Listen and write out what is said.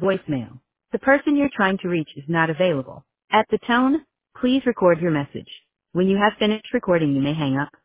voicemail. The person you're trying to reach is not available. At the tone, please record your message. When you have finished recording, you may hang up.